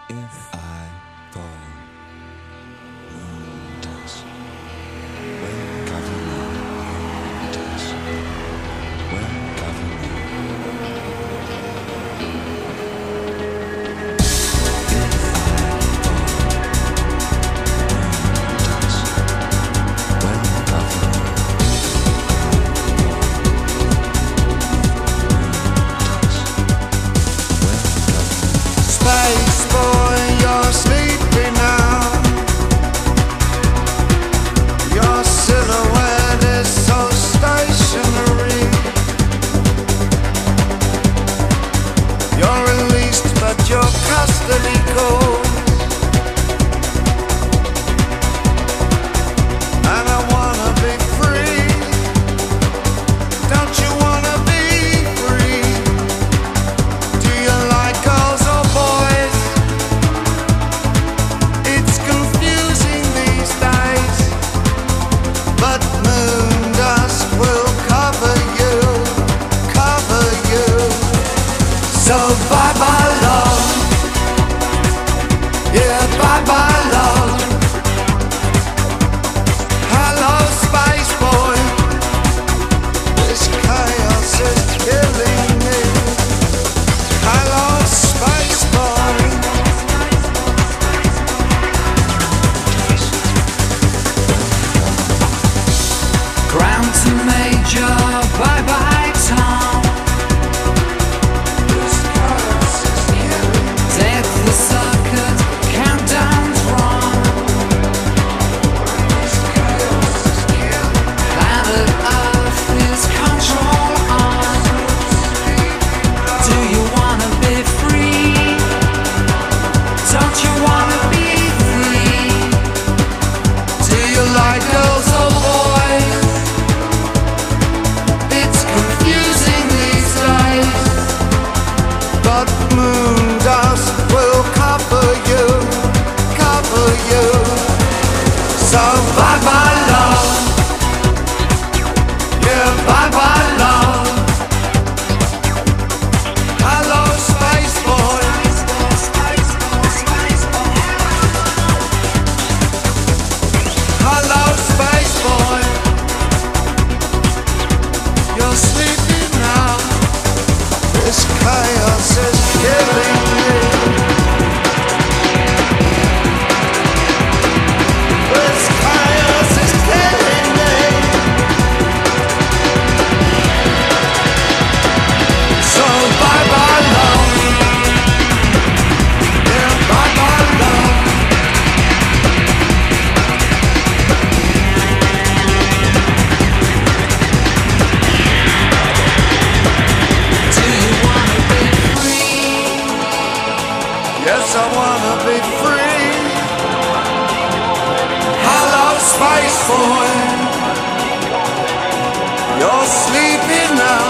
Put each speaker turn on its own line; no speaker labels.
If I fall, moon dust. When government dust. When government. If I fall, moon dust. When government.
Space boy, you're sleeping now. Your silhouette is so stationary. You're released, but your custody calls. And I wanna be free. Don't you wanna be free? Do you like girls or boys? It's confusing these days, but moon dust will cover you, cover you. So bye bye love, yeah bye bye love. Hello space boy, this chaos is killing me. Hello space boy. Ground to major, bye bye Tom. This chaos is killing me. Death the circuit, countdown's wrong. This chaos is killing me. Planet Earth is control on. Do you wanna be free? Don't you wanna be free? Do you like girls or boys? It's confusing these days, but moon dust will cover you, cover you. So bye bye love, yeah bye bye love. Hello space boy, hello space boy. You're sleeping now. This chaos is killing me. This chaos is killing me. So bye bye love. Yeah, bye bye love. Do you wanna be free? Yes, I wanna be free. Hello, space boy. You're sleeping now.